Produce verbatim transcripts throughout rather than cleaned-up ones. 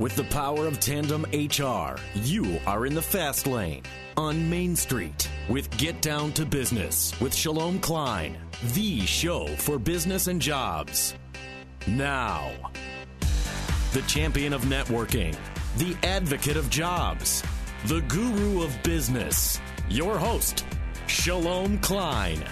With the power of Tandem H R, you are in the fast lane on Main Street with Get Down to Business with Shalom Klein, the show for business and jobs. Now, the champion of networking, the advocate of jobs, the guru of business, your host, Shalom Klein.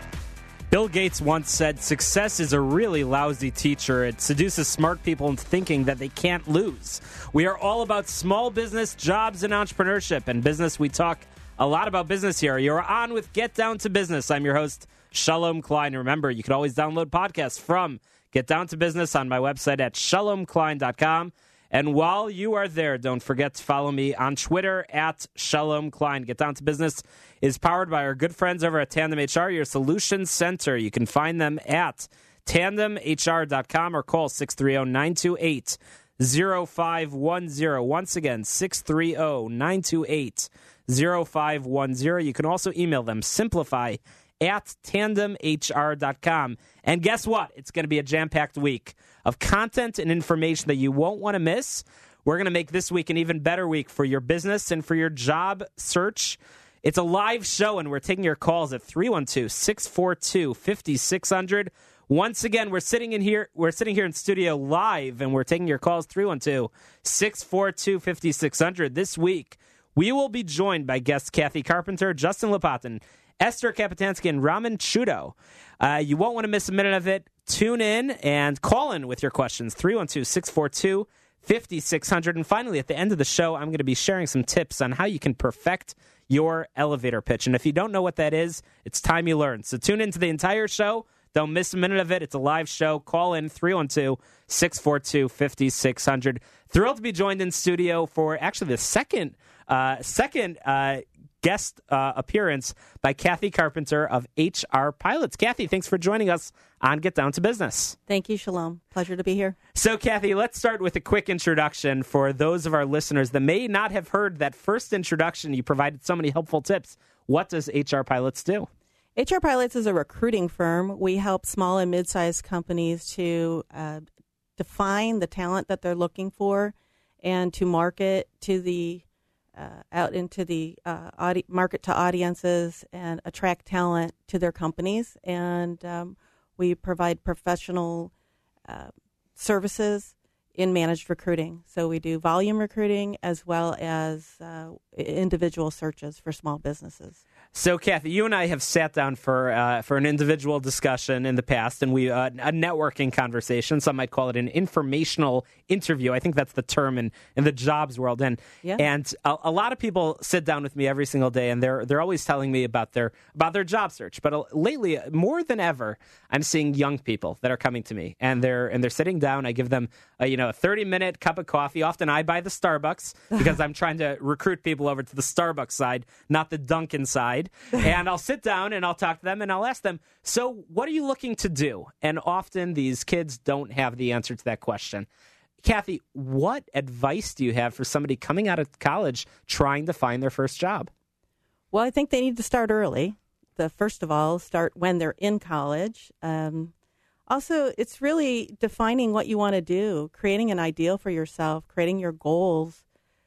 Bill Gates once said, success is a really lousy teacher. It seduces smart people into thinking that they can't lose. We are all about small business, jobs, and entrepreneurship. And business, we talk a lot about business here. You're on with Get Down to Business. I'm your host, Shalom Klein. Remember, you can always download podcasts from Get Down to Business on my website at shalom klein dot com. And while you are there, don't forget to follow me on Twitter at Shalom Klein. Get Down to Business is powered by our good friends over at Tandem H R, your solutions center. You can find them at tandem h r dot com or call six three zero, nine two eight, zero five one zero. Once again, six three zero, nine two eight, zero five one zero. You can also email them, simplify at tandem h r dot com. And guess what? It's going to be a jam-packed week of content and information that you won't want to miss. We're going to make this week an even better week for your business and for your job search. It's a live show, and we're taking your calls at three one two, six four two, five six zero zero. Once again, we're sitting in here. We're sitting here in studio live, and we're taking your calls three one two, six four two, five six zero zero. This week, we will be joined by guests Kathy Carpenter, Justin Lopatin, Esther Kapitansky, and Raman Chudo. Uh, you won't want to miss a minute of it. Tune in and call in with your questions, three one two, six four two, five six zero zero. And finally, at the end of the show, I'm going to be sharing some tips on how you can perfect your elevator pitch. And if you don't know what that is, it's time you learn. So tune into the entire show. Don't miss a minute of it. It's a live show. Call in three one two, six four two, five six zero zero. Thrilled to be joined in studio for actually the second uh, second uh guest uh, appearance by Kathy Carpenter of H R Pilots. Kathy, thanks for joining us on Get Down to Business. Thank you, Shalom. Pleasure to be here. So, Kathy, let's start with a quick introduction for those of our listeners that may not have heard that first introduction. You provided so many helpful tips. What does H R Pilots do? H R Pilots is a recruiting firm. We help small and mid-sized companies to uh, define the talent that they're looking for and to market to the Uh, out into the uh, audi- market to audiences and attract talent to their companies. And um, we provide professional uh, services in managed recruiting. So we do volume recruiting as well as uh, individual searches for small businesses. So, Kathy, you and I have sat down for uh, for an individual discussion in the past, and we uh, a networking conversation. Some might call it an informational interview. I think that's the term in, in the jobs world. And yeah. and a, a lot of people sit down with me every single day, and they're they're always telling me about their about their job search. But uh, lately, more than ever, I'm seeing young people that are coming to me, and they're and they're sitting down. I give them a, you know a thirty minute cup of coffee. Often, I buy the Starbucks because I'm trying to recruit people over to the Starbucks side, not the Dunkin' side. And I'll sit down and I'll talk to them and I'll ask them, so what are you looking to do? And often these kids don't have the answer to that question. Kathy, what advice do you have for somebody coming out of college trying to find their first job? Well, I think they need to start early. The first of all, start when they're in college. Um, also, it's really defining what you want to do, creating an ideal for yourself, creating your goals.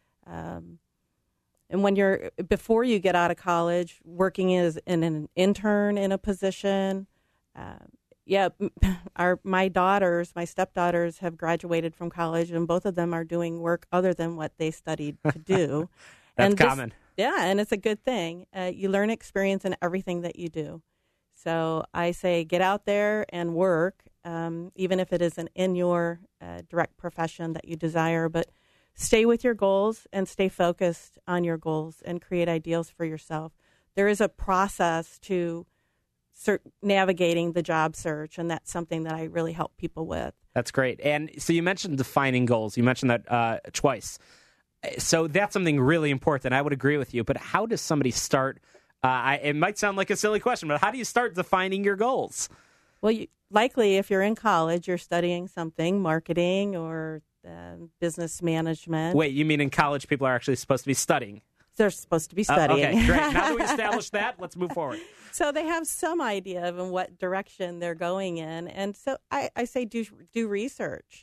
Um And when you're, before you get out of college, working as in an intern in a position, uh, yeah, our my daughters, my stepdaughters have graduated from college, and both of them are doing work other than what they studied to do. That's and this, common. Yeah, and it's a good thing. Uh, you learn experience in everything that you do. So I say get out there and work, um, even if it isn't in your uh, direct profession that you desire, but stay with your goals and stay focused on your goals and create ideals for yourself. There is a process to cert- navigating the job search, and that's something that I really help people with. That's great. And so you mentioned defining goals. You mentioned that uh, twice. So that's something really important. I would agree with you. But how does somebody start? Uh, I, it might sound like a silly question, but how do you start defining your goals? Well, you, likely if you're in college, you're studying something, marketing or uh, business management. Wait, you mean in college people are actually supposed to be studying? They're supposed to be studying. Uh, okay, great. Now that we established that, let's move forward. So they have some idea of in what direction they're going in. And so I, I say do do research.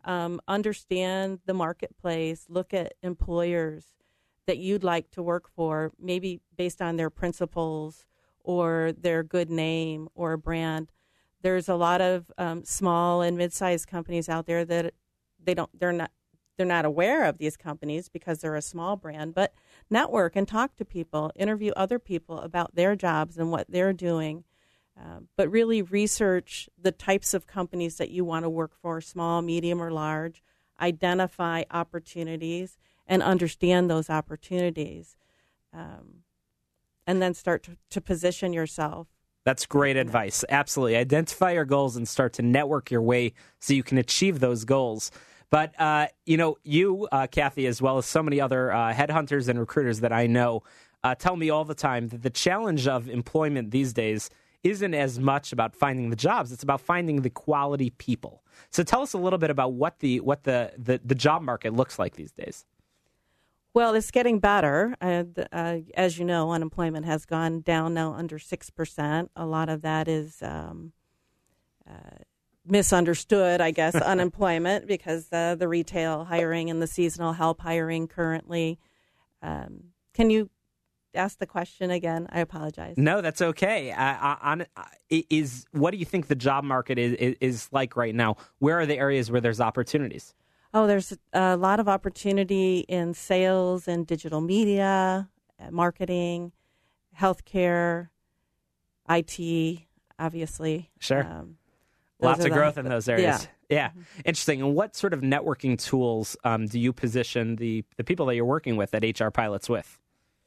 Um, understand the marketplace. Look at employers that you'd like to work for, maybe based on their principles or their good name or brand. There's a lot of um, small and mid-sized companies out there that they don't, they're not, they're not aware of these companies because they're a small brand. But network and talk to people, interview other people about their jobs and what they're doing. Uh, but really research the types of companies that you want to work for, small, medium, or large. Identify opportunities and understand those opportunities, um, and then start to, to position yourself. That's great advice. Absolutely. Identify your goals and start to network your way so you can achieve those goals. But, uh, you know, you, uh, Kathy, as well as so many other uh, headhunters and recruiters that I know, uh, tell me all the time that the challenge of employment these days isn't as much about finding the jobs. It's about finding the quality people. So tell us a little bit about what the what the, the, the job market looks like these days. Well, it's getting better. Uh, uh, as you know, unemployment has gone down now under six percent. A lot of that is um, uh, misunderstood, I guess, unemployment, because uh, the retail hiring and the seasonal help hiring currently. Um, can you ask the question again? I apologize. No, that's okay. Uh, on, uh, is what do you think the job market is, is, is like right now? Where are the areas where there's opportunities? Oh, there's a lot of opportunity in sales and digital media, marketing, healthcare, I T, obviously. Sure. Um, Lots of growth the, in those areas. Yeah. yeah. Mm-hmm. Interesting. And what sort of networking tools um, do you position the, the people that you're working with at H R Pilots with?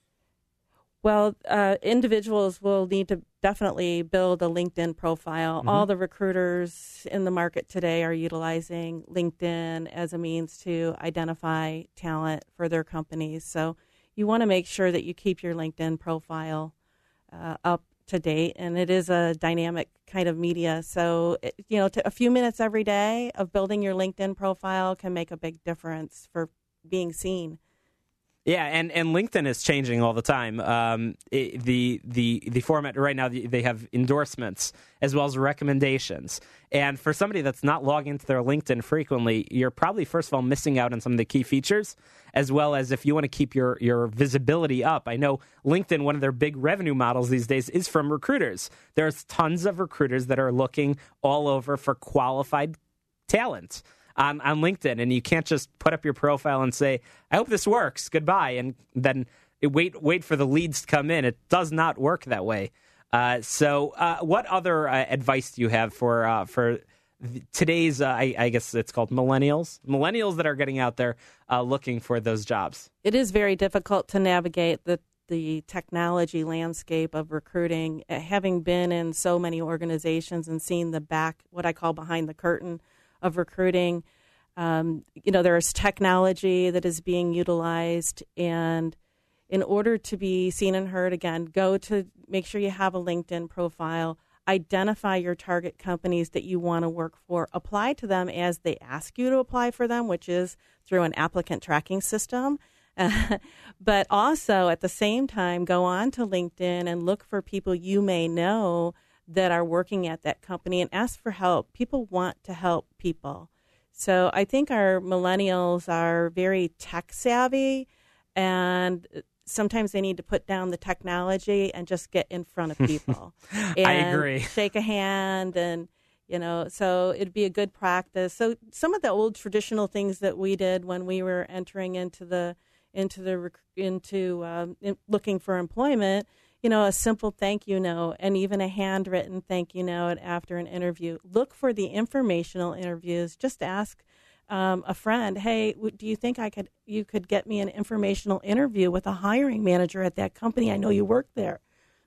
Well, uh, individuals will need to definitely build a LinkedIn profile. Mm-hmm. All the recruiters in the market today are utilizing LinkedIn as a means to identify talent for their companies. So you want to make sure that you keep your LinkedIn profile uh, up to date, and it is a dynamic kind of media. So, it, you know, to a few minutes every day of building your LinkedIn profile can make a big difference for being seen. Yeah, and, and LinkedIn is changing all the time. Um, it, the the the format right now, they have endorsements as well as recommendations. And for somebody that's not logging into their LinkedIn frequently, you're probably, first of all, missing out on some of the key features, as well as if you want to keep your, your visibility up. I know LinkedIn, one of their big revenue models these days is from recruiters. There's tons of recruiters that are looking all over for qualified talent on, on LinkedIn, and you can't just put up your profile and say, I hope this works, goodbye, and then wait wait for the leads to come in. It does not work that way. Uh, so uh, what other uh, advice do you have for uh, for today's, uh, I, I guess it's called millennials, millennials that are getting out there uh, looking for those jobs? It is very difficult to navigate the the technology landscape of recruiting, having been in so many organizations and seen the back, what I call behind the curtain of recruiting. Um, you know, there's technology that is being utilized, and in order to be seen and heard, again, go to make sure you have a LinkedIn profile, identify your target companies that you want to work for, apply to them as they ask you to apply for them, which is through an applicant tracking system. Uh, but also at the same time, go on to LinkedIn and look for people you may know that are working at that company and ask for help. People want to help people. So I think our millennials are very tech savvy, and sometimes they need to put down the technology and just get in front of people. And I agree. Shake a hand, and, you know, so it'd be a good practice. So some of the old traditional things that we did when we were entering into the into the into um, in looking for employment, you know, a simple thank you note and even a handwritten thank you note after an interview. Look for the informational interviews. Just ask um, a friend, hey, do you think I could you could get me an informational interview with a hiring manager at that company? I know you work there.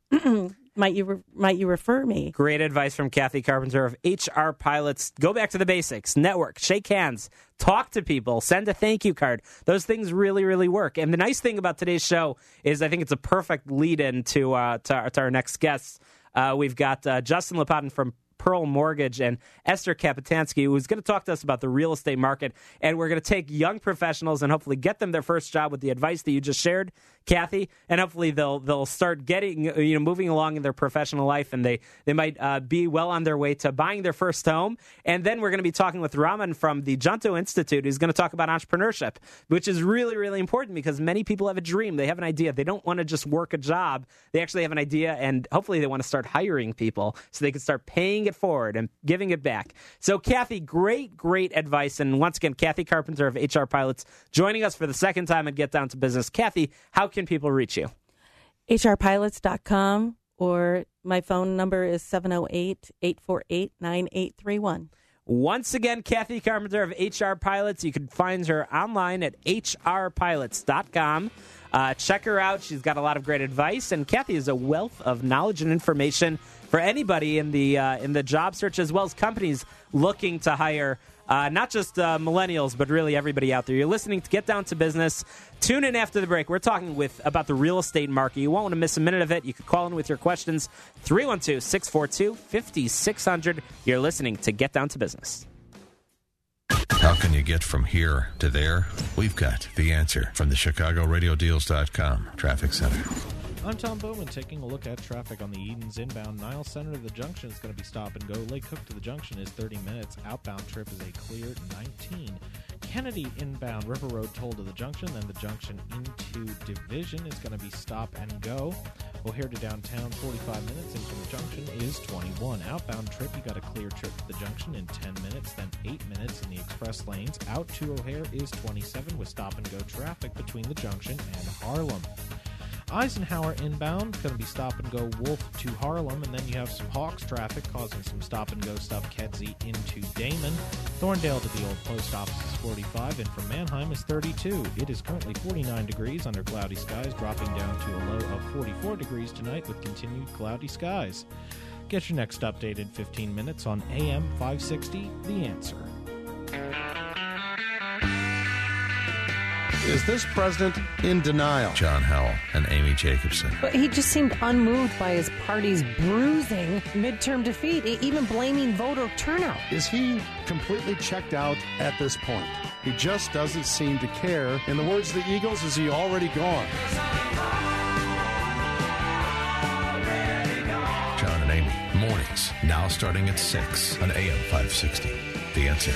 Might you re- might you refer me? Great advice from Kathy Carpenter of H R Pilots. Go back to the basics. Network, shake hands, talk to people, send a thank you card. Those things really, really work. And the nice thing about today's show is I think it's a perfect lead-in to, uh, to, our, to our next guests. Uh, we've got uh, Justin Lopatin from Pearl Mortgage, and Esther Kapitansky, who's going to talk to us about the real estate market. And we're going to take young professionals and hopefully get them their first job with the advice that you just shared, Kathy, and hopefully they'll they'll start getting, you know, moving along in their professional life, and they, they might uh, be well on their way to buying their first home. And then we're going to be talking with Raman from the Junto Institute, who's going to talk about entrepreneurship, which is really, really important because many people have a dream. They have an idea. They don't want to just work a job. They actually have an idea, and hopefully they want to start hiring people so they can start paying it forward and giving it back. So, Kathy, great, great advice. And once again, Kathy Carpenter of H R Pilots joining us for the second time at Get Down to Business. Kathy, how can people reach you? H R pilots dot com, or my phone number is seven oh eight, eight four eight, nine eight three one. Once again, Kathy Carpenter of H R Pilots. You can find her online at H R pilots dot com. Uh, check her out. She's got a lot of great advice, and Kathy is a wealth of knowledge and information for anybody in the uh, in the job search, as well as companies looking to hire uh, not just uh, millennials, but really everybody out there. You're listening to Get Down to Business. Tune in after the break. We're talking with about the real estate market. You won't want to miss a minute of it. You can call in with your questions. three one two, six four two, five six zero zero. You're listening to Get Down to Business. How can you get from here to there? We've got the answer from the Chicago Radio Deals dot com Traffic Center. I'm Tom Bowman taking a look at traffic on the Edens inbound. Niles Center to the junction is going to be stop and go. Lake Cook to the junction is thirty minutes. Outbound trip is a clear nineteen. Kennedy inbound River Road toll to the junction, then the junction into Division is going to be stop and go. O'Hare to downtown, forty-five minutes. Into the junction is twenty-one. Outbound trip, you got a clear trip to the junction in ten minutes, then eight minutes in the express lanes. Out to O'Hare is twenty-seven with stop and go traffic between the junction and Harlem. Eisenhower inbound, going to be stop and go Wolf to Harlem, and then you have some Hawks traffic causing some stop and go stuff Kedzie into Damon. Thorndale to the old post office is forty-five, and from Mannheim is thirty-two. It is currently forty-nine degrees under cloudy skies, dropping down to a low of forty-four degrees tonight with continued cloudy skies. Get your next update in fifteen minutes on A M five sixty, The Answer. Is this president in denial? John Howell and Amy Jacobson. But he just seemed unmoved by his party's bruising midterm defeat, even blaming voter turnout. Is he completely checked out at this point? He just doesn't seem to care. In the words of the Eagles, is he already gone? John and Amy, mornings, now starting at six on A M five sixty. The Answer.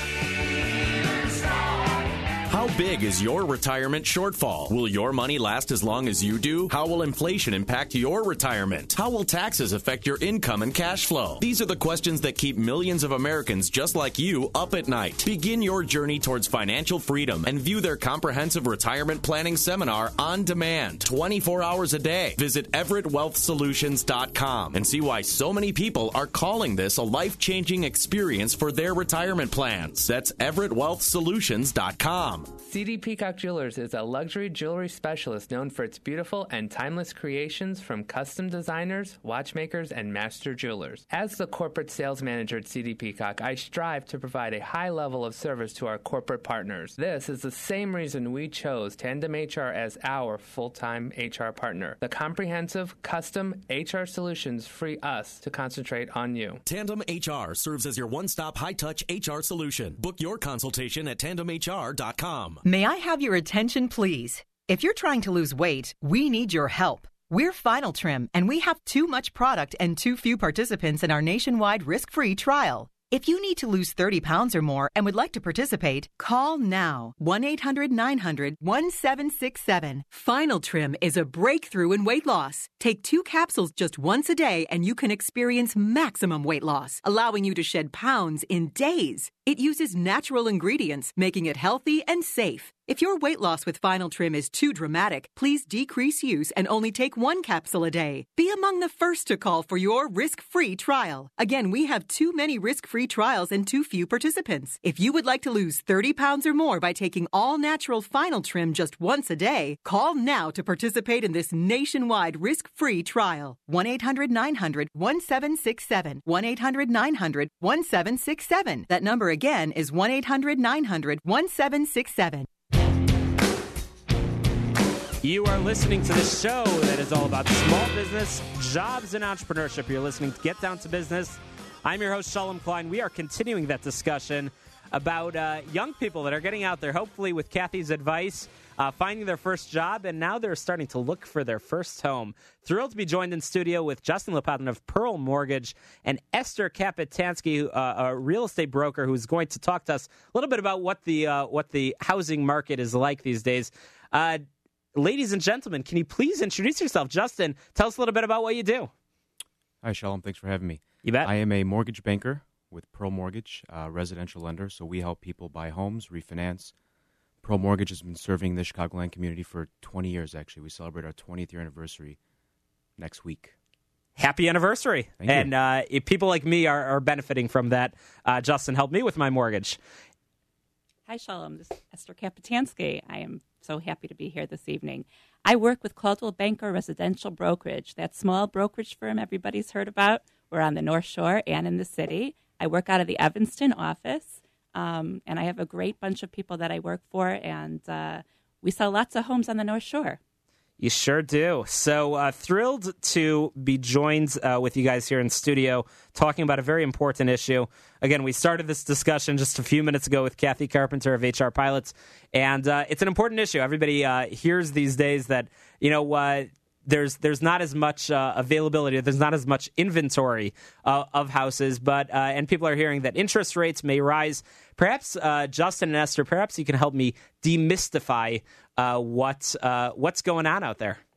How big is your retirement shortfall? Will your money last as long as you do? How will inflation impact your retirement? How will taxes affect your income and cash flow? These are the questions that keep millions of Americans just like you up at night. Begin your journey towards financial freedom and view their comprehensive retirement planning seminar on demand, twenty-four hours a day. Visit Everett Wealth Solutions dot com and see why so many people are calling this a life-changing experience for their retirement plans. That's Everett Wealth Solutions dot com. C D Peacock Jewelers is a luxury jewelry specialist known for its beautiful and timeless creations from custom designers, watchmakers, and master jewelers. As the corporate sales manager at C D Peacock, I strive to provide a high level of service to our corporate partners. This is the same reason we chose Tandem H R as our full-time H R partner. The comprehensive, custom H R solutions free us to concentrate on you. Tandem H R serves as your one-stop high-touch H R solution. Book your consultation at tandem H R dot com. May I have your attention, please? If you're trying to lose weight, we need your help. We're Final Trim, and we have too much product and too few participants in our nationwide risk-free trial. If you need to lose thirty pounds or more and would like to participate, call now. one eight hundred nine hundred one seven six seven. Final Trim is a breakthrough in weight loss. Take two capsules just once a day and you can experience maximum weight loss, allowing you to shed pounds in days. It uses natural ingredients, making it healthy and safe. If your weight loss with Final Trim is too dramatic, please decrease use and only take one capsule a day. Be among the first to call for your risk-free trial. Again, we have too many risk-free trials and too few participants. If you would like to lose thirty pounds or more by taking all-natural Final Trim just once a day, call now to participate in this nationwide risk-free trial. one eight hundred nine hundred one seven six seven. one eight hundred nine hundred one seven six seven. That number again is one eight hundred nine hundred one seven six seven. You are listening to the show that is all about small business, jobs, and entrepreneurship. You're listening to Get Down to Business I'm your host, Shalom Klein. We are continuing that discussion about uh, young people that are getting out there, hopefully with Kathy's advice, uh, finding their first job, and now they're starting to look for their first home. Thrilled to be joined in studio with Justin Lopatin of Pearl Mortgage and Esther Kapitansky, uh, a real estate broker, who's going to talk to us a little bit about what the uh, what the housing market is like these days. Uh, ladies and gentlemen, can you please introduce yourself? Justin, tell us a little bit about what you do. Hi, Shalom. Thanks for having me. You bet. I am a mortgage banker with Pearl Mortgage, uh, residential lender, so we help people buy homes, refinance. Pearl Mortgage has been serving the Chicagoland community for twenty years, actually. We celebrate our twentieth year anniversary next week. Happy anniversary. Thank and you. Uh, if people like me are, are benefiting from that. Uh, Justin helped me with my mortgage. Hi, Shalom. This is Esther Kapitansky. I am so happy to be here this evening. I work with Caldwell Banker Residential Brokerage, that small brokerage firm everybody's heard about. We're on the North Shore and in the city. I work out of the Evanston office, um, and I have a great bunch of people that I work for, and uh, we sell lots of homes on the North Shore. You sure do. So uh, thrilled to be joined uh, with you guys here in studio talking about a very important issue. Again, we started this discussion just a few minutes ago with Kathy Carpenter of H R Pilots, and uh, it's an important issue. Everybody uh, hears these days that, you know, uh, there's there's not as much uh, availability, there's not as much inventory uh, of houses, but uh, and people are hearing that interest rates may rise. Perhaps, uh, Justin and Esther, perhaps you can help me demystify uh, what uh, what's going on out there.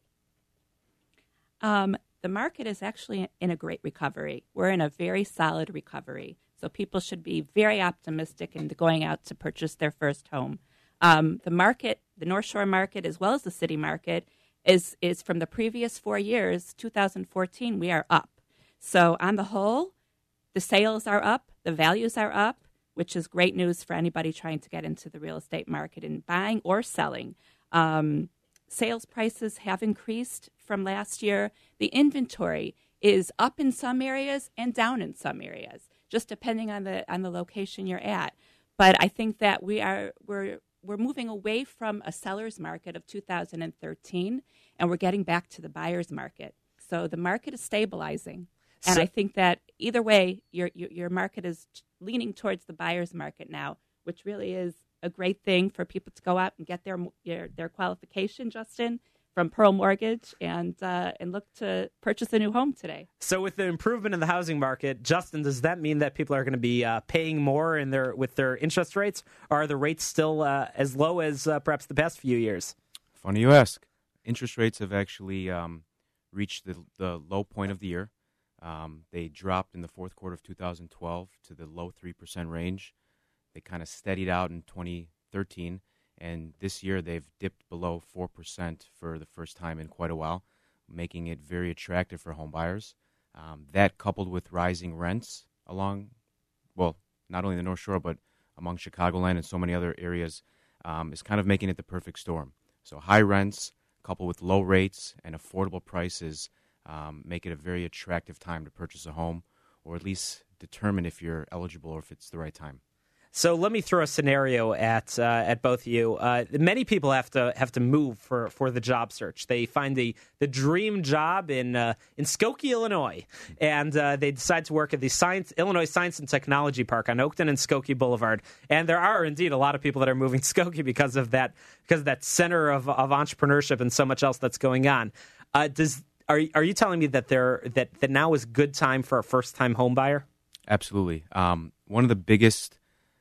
Um, the market is actually in a great recovery. We're in a very solid recovery, so people should be very optimistic in going out to purchase their first home. Um, the market, the North Shore market, as well as the city market, is is from the previous four years, two thousand fourteen, we are up. So on the whole, the sales are up, the values are up, which is great news for anybody trying to get into the real estate market and buying or selling. Um, sales prices have increased from last year. The inventory is up in some areas and down in some areas, just depending on the on the location you're at. But I think that we are we're we're moving away from a seller's market of two thousand thirteen, and we're getting back to the buyer's market. So the market is stabilizing, and So- I think that either way, your, your your market is leaning towards the buyer's market now, which really is a great thing for people to go out and get their their, their qualification, Justin, from Pearl Mortgage, and uh, and look to purchase a new home today. So with the improvement in the housing market, Justin, does that mean that people are going to be uh, paying more in their with their interest rates, or are the rates still uh, as low as uh, perhaps the past few years? Funny you ask. Interest rates have actually um, reached the, the low point of the year. Um, they dropped in the fourth quarter of two thousand twelve to the low three percent range. They kind of steadied out in twenty thirteen, and this year they've dipped below four percent for the first time in quite a while, making it very attractive for home buyers. Um, that coupled with rising rents along, well, not only the North Shore, but among Chicagoland and so many other areas, um, is kind of making it the perfect storm. So high rents coupled with low rates and affordable prices um, make it a very attractive time to purchase a home, or at least determine if you're eligible or if it's the right time. So let me throw a scenario at uh, at both of you. Uh, many people have to have to move for, for the job search. They find the, the dream job in uh, in Skokie, Illinois, and uh, they decide to work at the Science Illinois Science and Technology Park on Oakton and Skokie Boulevard. And there are indeed a lot of people that are moving to Skokie because of that because of that center of, of entrepreneurship and so much else that's going on. Uh, does are are you telling me that there that, that now is good time for a first time home buyer? Absolutely. Um, one of the biggest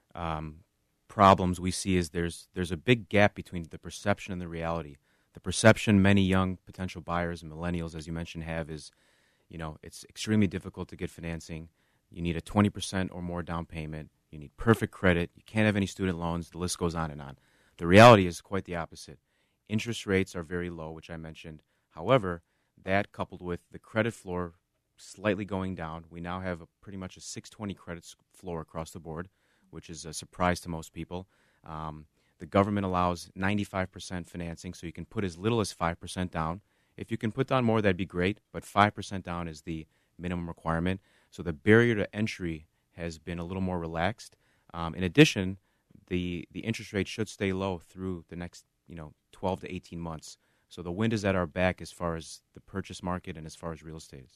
Um, problems we see is there's there's a big gap between the perception and the reality. The perception many young potential buyers and millennials, as you mentioned, have is, you know, it's extremely difficult to get financing. You need a twenty percent or more down payment. You need perfect credit. You can't have any student loans. The list goes on and on. The reality is quite the opposite. Interest rates are very low, which I mentioned. However, that coupled with the credit floor slightly going down, we now have a, pretty much a six twenty credit floor across the board, which is a surprise to most people. Um, the government allows ninety-five percent financing, so you can put as little as five percent down. If you can put down more, that'd be great, but five percent down is the minimum requirement. So the barrier to entry has been a little more relaxed. Um, in addition, the, the interest rate should stay low through the next you know twelve to eighteen months. So the wind is at our back as far as the purchase market and as far as real estate is.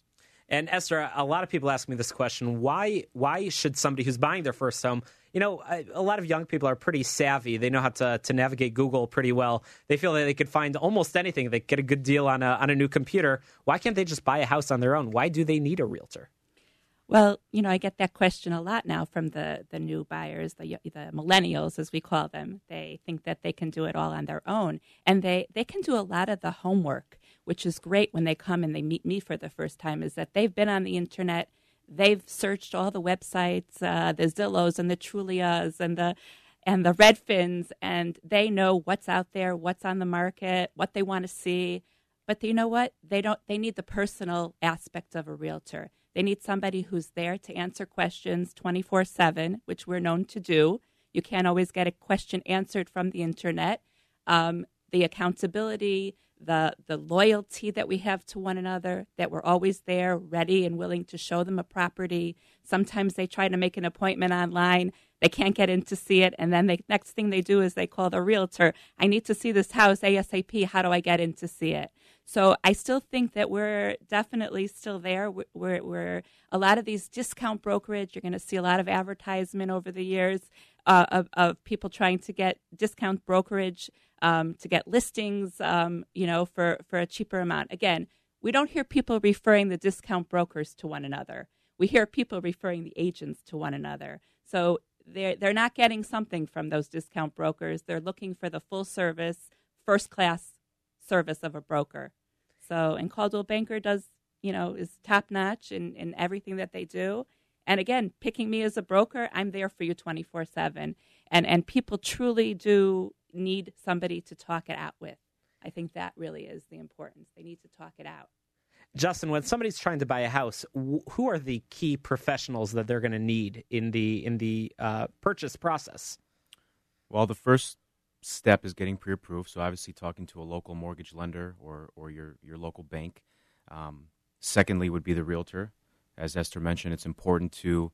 And Esther, a lot of people ask me this question: Why? Why should somebody who's buying their first home? You know, a, a lot of young people are pretty savvy. They know how to to navigate Google pretty well. They feel that they could find almost anything. They get a good deal on a on a new computer. Why can't they just buy a house on their own? Why do they need a realtor? Well, you know, I get that question a lot now from the, the new buyers, the the millennials, as we call them. They think that they can do it all on their own. And they, they can do a lot of the homework, which is great when they come and they meet me for the first time, is that they've been on the internet. They've searched all the websites, uh, the Zillows and the Trulias and the and the Redfins, and they know what's out there, what's on the market, what they want to see. But you know what? They don't. They need the personal aspect of a realtor. They need somebody who's there to answer questions twenty-four seven, which we're known to do. You can't always get a question answered from the internet. Um, the accountability, the the loyalty that we have to one another, that we're always there, ready and willing to show them a property. Sometimes they try to make an appointment online. They can't get in to see it, and then the next thing they do is they call the realtor. I need to see this house ASAP. How do I get in to see it? So I still think that we're definitely still there. We're, we're a lot of these discount brokerage. You're going to see a lot of advertisement over the years uh, of, of people trying to get discount brokerage um, to get listings, um, you know, for, for a cheaper amount. Again, we don't hear people referring the discount brokers to one another. We hear people referring the agents to one another. So they're, they're not getting something from those discount brokers. They're looking for the full service, first class service of a broker. So, and Coldwell Banker does, you know, is top notch in, in everything that they do. And again, picking me as a broker, I'm there for you twenty-four seven. And and people truly do need somebody to talk it out with. I think that really is the importance. They need to talk it out. Justin, when somebody's trying to buy a house, wh- who are the key professionals that they're going to need in the in the uh, purchase process? Well, the first step is getting pre-approved, so obviously talking to a local mortgage lender or, or your, your local bank. Um, secondly would be the realtor. As Esther mentioned, it's important to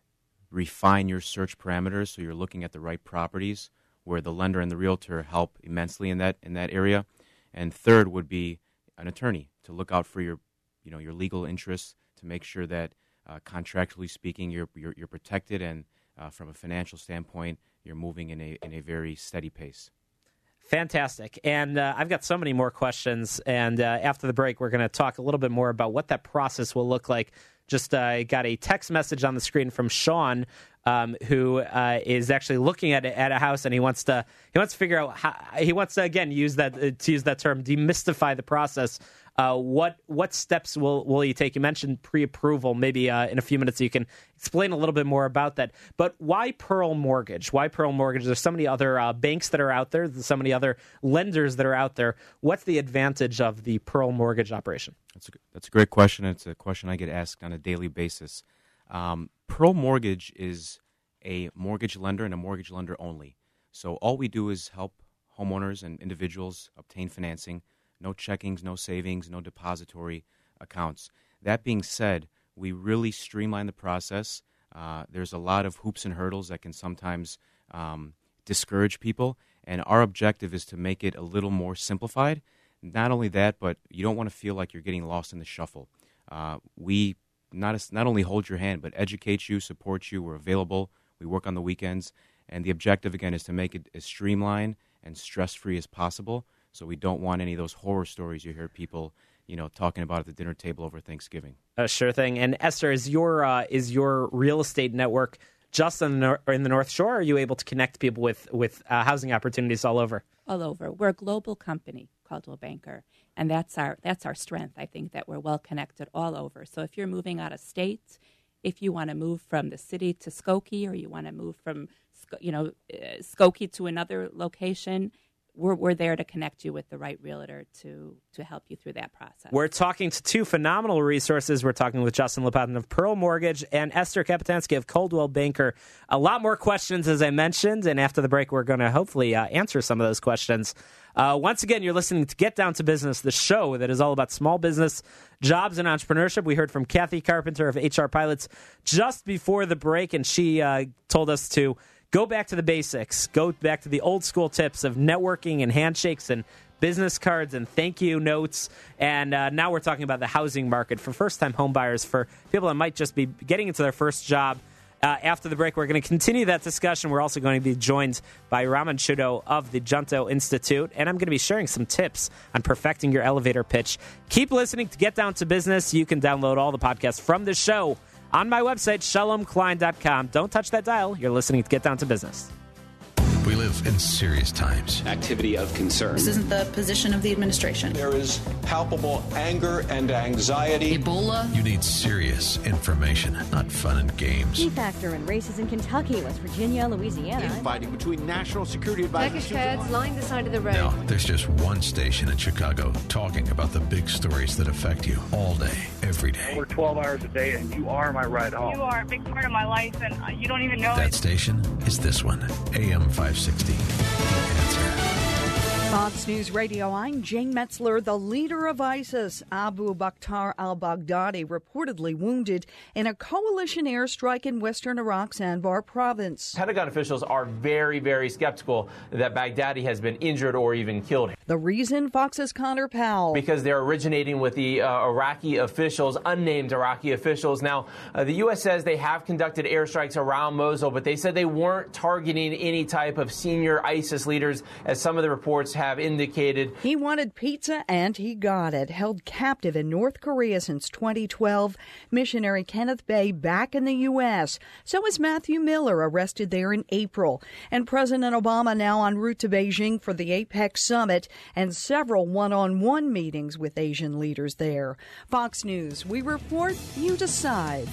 refine your search parameters so you're looking at the right properties where the lender and the realtor help immensely in that in that area. And third would be an attorney to look out for your you know your legal interests, to make sure that uh, contractually speaking you're, you're, you're protected, and uh, from a financial standpoint you're moving in a in a very steady pace. Fantastic. And uh, I've got so many more questions. And uh, after the break, we're going to talk a little bit more about what that process will look like. Just uh, got a text message on the screen from Sean, um, who uh, is actually looking at a, at a house, and he wants to he wants to figure out how he wants to again use that uh, to use that term, demystify the process. Uh, what what steps will will you take? You mentioned pre-approval. Maybe uh, in a few minutes you can explain a little bit more about that. But why Pearl Mortgage? Why Pearl Mortgage? There's so many other uh, banks that are out there. There's so many other lenders that are out there. What's the advantage of the Pearl Mortgage operation? That's a, that's a great question. It's a question I get asked on a daily basis. Um, Pearl Mortgage is a mortgage lender and a mortgage lender only. So all we do is help homeowners and individuals obtain financing. No checkings, no savings, no depository accounts. That being said, we really streamline the process. Uh, there's a lot of hoops and hurdles that can sometimes um, discourage people, and our objective is to make it a little more simplified. Not only that, but you don't want to feel like you're getting lost in the shuffle. Uh, we not not only hold your hand, but educate you, support you. We're available. We work on the weekends, and the objective, again, is to make it as streamlined and stress-free as possible. So we don't want any of those horror stories you hear people, you know, talking about at the dinner table over Thanksgiving. Uh, sure thing. And Esther, is your uh, is your real estate network just in the, in the North Shore, or are you able to connect people with, with uh, housing opportunities all over? All over. We're a global company, Coldwell Banker, and that's our that's our strength. I think that we're well connected all over. So if you're moving out of state, if you want to move from the city to Skokie, or you want to move from, you know, uh, Skokie to another location, We're, we're there to connect you with the right realtor to to help you through that process. We're talking to two phenomenal resources. We're talking with Justin Lopatin of Pearl Mortgage and Esther Kapitansky of Coldwell Banker. A lot more questions, as I mentioned, and after the break, we're going to hopefully uh, answer some of those questions. Uh, once again, you're listening to Get Down to Business, the show that is all about small business, jobs, and entrepreneurship. We heard from Kathy Carpenter of H R Pilots just before the break, and she uh, told us to go back to the basics. Go back to the old school tips of networking and handshakes and business cards and thank you notes. And uh, now we're talking about the housing market for first-time home buyers, for people that might just be getting into their first job. Uh, after the break, we're going to continue that discussion. We're also going to be joined by Raman Chudo of the Junto Institute, and I'm going to be sharing some tips on perfecting your elevator pitch. Keep listening to Get Down to Business. You can download all the podcasts from the show on my website, shalom klein dot com. Don't touch that dial. You're listening to Get Down to Business. We live in serious times. Activity of concern. This isn't the position of the administration. There is palpable anger and anxiety. Ebola. You need serious information, not fun and games. Key factor in races in Kentucky, West Virginia, Louisiana. Infighting between national security advisors. Turkish herds line the side of the road. No, there's just one station in Chicago talking about the big stories that affect you all day, every day. We're twelve hours a day, and you are my ride home. You are a big part of my life, and you don't even know that it. station is this one, A M five sixty. The Answer. Fox News Radio, I'm Jane Metzler. The leader of ISIS, Abu Bakr al-Baghdadi, reportedly wounded in a coalition airstrike in western Iraq's Anbar province. Pentagon officials are very, very skeptical that Baghdadi has been injured or even killed. The reason? Fox's Connor Powell. Because they're originating with the uh, Iraqi officials, unnamed Iraqi officials. Now, uh, the U S says they have conducted airstrikes around Mosul, but they said they weren't targeting any type of senior ISIS leaders, as some of the reports have indicated. He wanted pizza and he got it. Held captive in North Korea since twenty twelve, missionary Kenneth Bae back in the U S. So is Matthew Miller, arrested there in April. And President Obama now en route to Beijing for the APEC summit and several one-on-one meetings with Asian leaders there. Fox News, we report, you decide.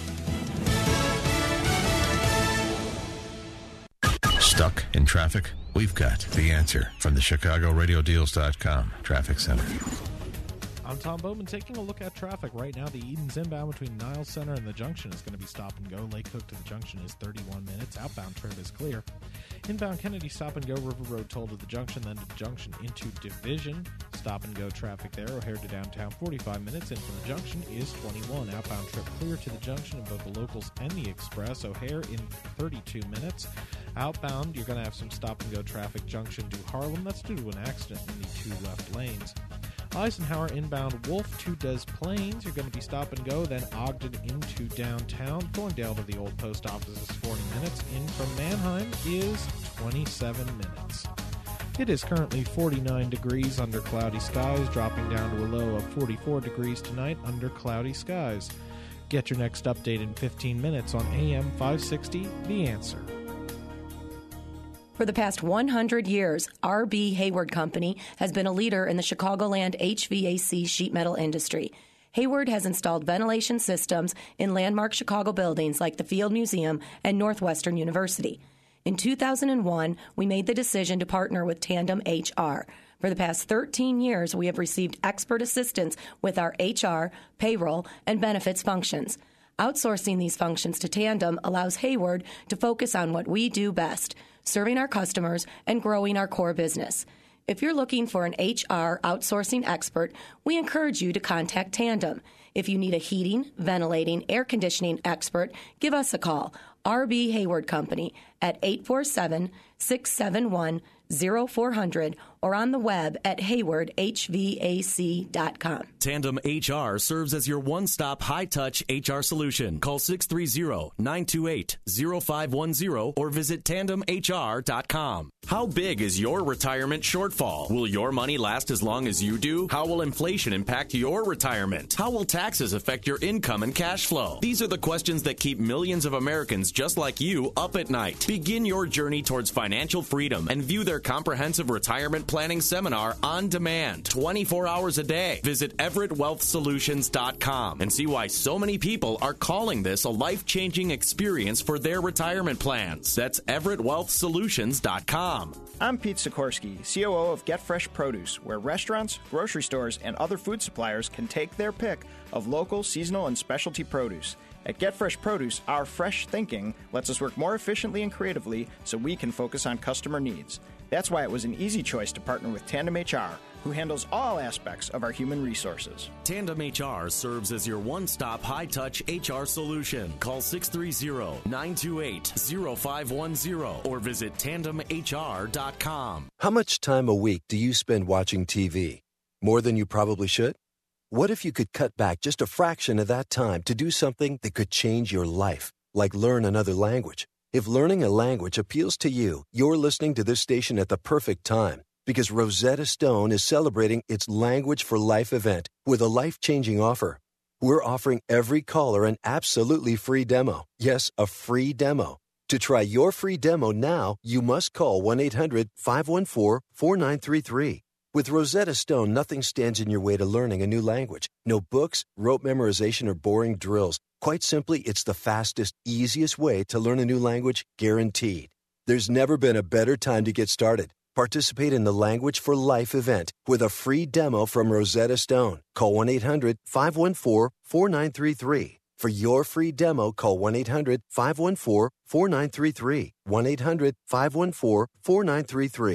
Stuck in traffic? We've got the answer from the Chicago Radio Deals dot com Traffic Center. I'm Tom Bowman taking a look at traffic right now. The Edens inbound between Niles Center and the Junction is going to be stop and go. Lake Hook to the Junction is thirty-one minutes. Outbound trip is clear. Inbound Kennedy stop and go. River Road toll to the Junction, then to the Junction into Division. Stop and go traffic there. O'Hare to downtown, forty-five minutes. In from the Junction is twenty-one. Outbound trip clear to the Junction in both the locals and the express. O'Hare in thirty-two minutes. Outbound, you're going to have some stop and go traffic. Junction to Harlem. That's due to an accident in the two left lanes. Eisenhower inbound Wolf to Des Plaines. You're going to be stop and go, then Ogden into downtown. Thorndale to the old post office is forty minutes. In from Manheim is twenty-seven minutes. It is currently forty-nine degrees under cloudy skies, dropping down to a low of forty-four degrees tonight under cloudy skies. Get your next update in fifteen minutes on A M five sixty, The Answer. For the past one hundred years, R B. Hayward Company has been a leader in the Chicagoland H V A C sheet metal industry. Hayward has installed ventilation systems in landmark Chicago buildings like the Field Museum and Northwestern University. In two thousand one, we made the decision to partner with Tandem H R. For the past thirteen years, we have received expert assistance with our H R, payroll, and benefits functions. Outsourcing these functions to Tandem allows Hayward to focus on what we do best, serving our customers and growing our core business. If you're looking for an H R outsourcing expert, we encourage you to contact Tandem. If you need a heating, ventilating, air conditioning expert, give us a call. R B. Hayward Company at eight four seven, six seven one, zero four zero zero or on the web at hayward h v a c dot com. Tandem H R serves as your one-stop high-touch H R solution. Call six three zero, nine two eight, zero five one zero or visit tandem h r dot com. How big is your retirement shortfall? Will your money last as long as you do? How will inflation impact your retirement? How will taxes affect your income and cash flow? These are the questions that keep millions of Americans just like you up at night. Begin your journey towards financial freedom and view their comprehensive retirement planning seminar on demand, twenty-four hours a day. Visit everett wealth solutions dot com and see why so many people are calling this a life-changing experience for their retirement plans. That's everett wealth solutions dot com. I'm Pete Sikorsky, C O O of Get Fresh Produce, where restaurants, grocery stores, and other food suppliers can take their pick of local, seasonal, and specialty produce. At Get Fresh Produce, our fresh thinking lets us work more efficiently and creatively so we can focus on customer needs. That's why it was an easy choice to partner with Tandem H R, who handles all aspects of our human resources. Tandem H R serves as your one-stop high-touch H R solution. Call six three zero, nine two eight, zero five one zero or visit tandem h r dot com. How much time a week do you spend watching T V? More than you probably should? What if you could cut back just a fraction of that time to do something that could change your life, like learn another language? If learning a language appeals to you, you're listening to this station at the perfect time, because Rosetta Stone is celebrating its Language for Life event with a life-changing offer. We're offering every caller an absolutely free demo. Yes, a free demo. To try your free demo now, you must call one eight hundred, five one four, four nine three three. With Rosetta Stone, nothing stands in your way to learning a new language. No books, rote memorization, or boring drills. Quite simply, it's the fastest, easiest way to learn a new language, guaranteed. There's never been a better time to get started. Participate in the Language for Life event with a free demo from Rosetta Stone. Call one eight hundred, five one four, four nine three three. For your free demo, call one eight hundred, five one four, four nine three three. one eight hundred, five one four, four nine three three.